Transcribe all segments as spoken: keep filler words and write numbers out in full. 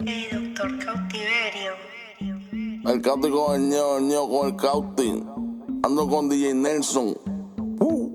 Hey, doctor Cautiverio. El Cauti con el ño, el ño con el Cauti. Ando con D J Nelson. Uh,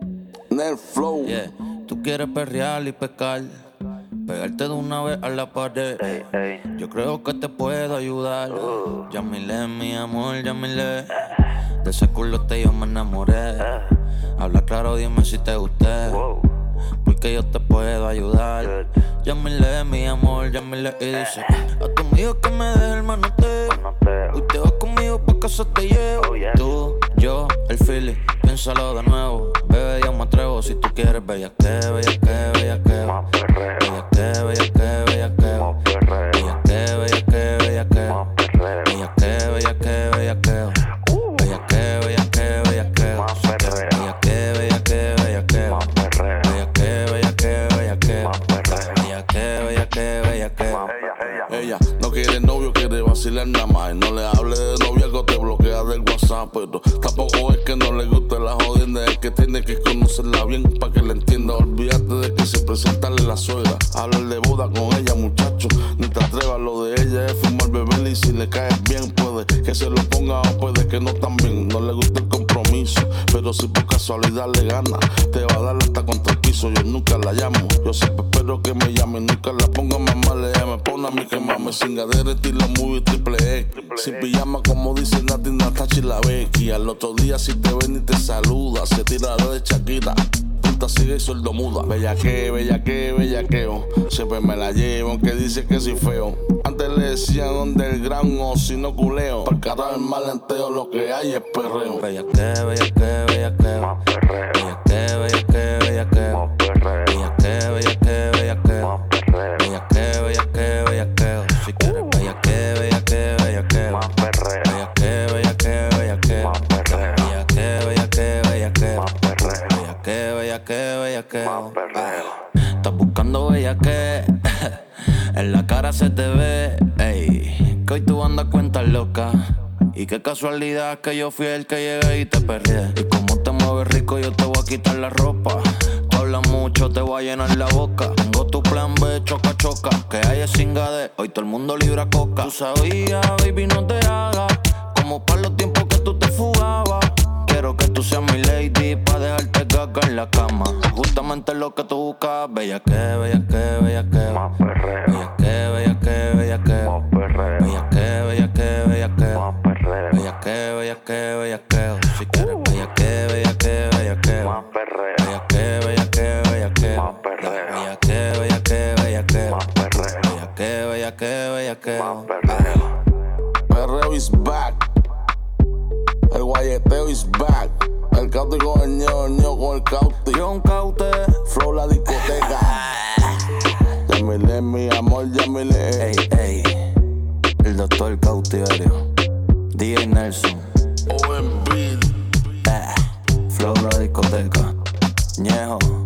Nel Flow. Yeah. Tú quieres perrear y pescar, pegarte de una vez a la pared. Ey, ey. Yo creo que te puedo ayudar. Uh. Yamile, mi amor, Yamile. De ese culote yo me enamoré. Habla claro, dime si te gusté. Wow. Porque yo te puedo ayudar. Yamile, mi amor, Yamile. Y dice a tu amigo que me deje el manoteo. Manoteo. Hoy te vas conmigo pa' casa te llevo. Oh, yeah. Tú, yo, el Philly, piénsalo de nuevo. Bebé, yo me atrevo si tú quieres. Bella que, bella que, bella que. Más perreo. Bella que, bella que, bella que. Más perreo. Bella que, bella que, bella que. Más perreo. Bella que, bella que, bella que. Uh. Bella que, bella que, bella que. Más perreo. Bella que, bella que, bella que. Más perreo. Bella que, bella que, bella que. Más perreo. Bella que, bella que, bella que. Más perreo. Ella no quiere novio, quiere vacilar nada más. No le hable de novia que te bloquea del WhatsApp. Pero tampoco es que no le guste la jodienda. Es que tiene que conocerla bien para que la entienda. Olvídate de que se presentarle la suegra. Hablar de boda con ella, muchacho. Ni te atrevas, lo de ella es fumar, beber. Y si le caes bien, puede que se lo ponga o puede que no también. No le gusta el compromiso, pero si por casualidad le gana, te va a dar hasta contra el piso. Yo nunca la llamo, yo siempre espero que me llame. Nunca la ponga mamá, ella me pone a mí que mame. Sin gadera, estilo movie triple X. Sin pijama, como dice Nati, Natachi la Becky. Al otro día si te ven y te saluda, se tirará de Shakira. Puta sigue y sueldo muda. Bella que, bella que, bellaqueo. Siempre me la llevo, aunque dice que soy feo. Antes le decían underground o si no culeo. Para carajo el malenteo, lo que hay es perreo. Bella que, bella que, bella que. Más perreo. Bella que, bella que, bella que. Más perreo. Bella que, bella que, bella que. Más perreo. Bella que, bella que, bella que. Si quieres, bella que, bella que, bella que. Más perreo. Bella que, bella que, bella que. Más perreo. Bella que, bella que, bella que. Más perreo. Bella que, bella que, bella que. Más perreo. Estás buscando bella que. En la cara se te ve, ey, que hoy tú andas cuentas loca. Y qué casualidad que yo fui el que llegué y te perdié. Y como te mueves rico yo te voy a quitar la ropa. Tú hablas mucho, te voy a llenar la boca. Tengo tu plan B, choca, choca. Que hay es cingade, hoy todo el mundo libra coca. Tú sabías, baby, no te hagas como para los tiempos que tú te fugabas. Quiero que tú seas mi lady pa' dejarte gaga en la cama. Justamente lo que tú buscas. Bella que, bella que, bella que. Más perreo. Bella que, bella que, bella que. Más perreo. Bella que, bella que, bella que. Más perreo. Bella que, bella que, bella que. Si quieres, bella que, bella que, bella que. Más perreo. Bella que, bella que, bella que. Más perreo. Bella que, bella que, bella que. Más perreo. Bella que, bella que, bella que. Más perreo. Perreo is back. El guayeteo is back. El Cauti con el ño, el ño con el Cauti. John Caute. Flow la discoteca. Yamile, mi amor, Yamile. Ey, ey. El doctor Cautiverio. D J Nelson. O M B. Eh. Flow la discoteca. Ñejo.